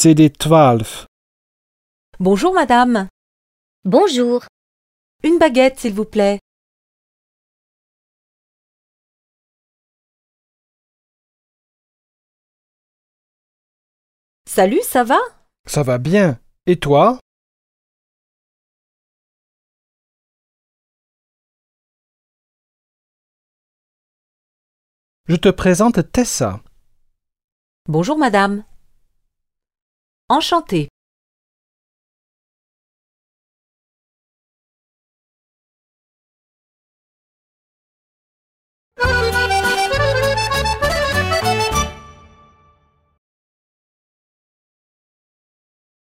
CD12. Bonjour madame. Bonjour. Une baguette s'il vous plaît. Salut, ça va? Ça va bien. Et toi? Je te présente Tessa. Bonjour madame. Enchantée.